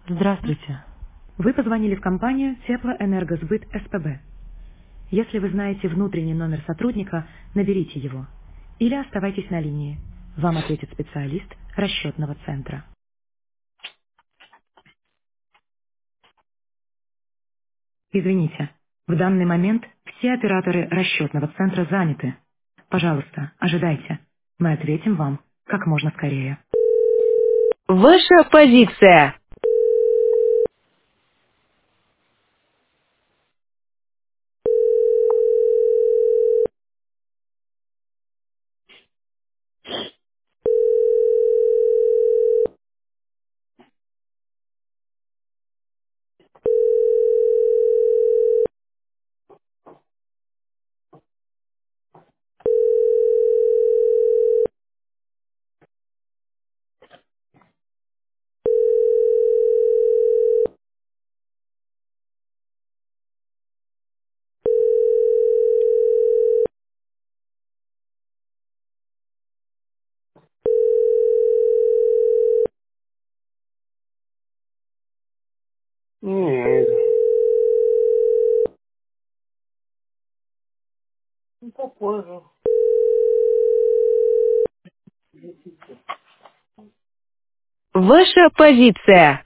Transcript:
Здравствуйте. Вы позвонили в компанию Теплоэнергосбыт СПБ. Если вы знаете внутренний номер сотрудника, наберите его. Или оставайтесь на линии. Вам ответит специалист расчетного центра. Извините, в данный момент все операторы расчетного центра заняты. Пожалуйста, ожидайте. Мы ответим вам как можно скорее. Ваша позиция. Нет, ну, попозже. Ваша позиция.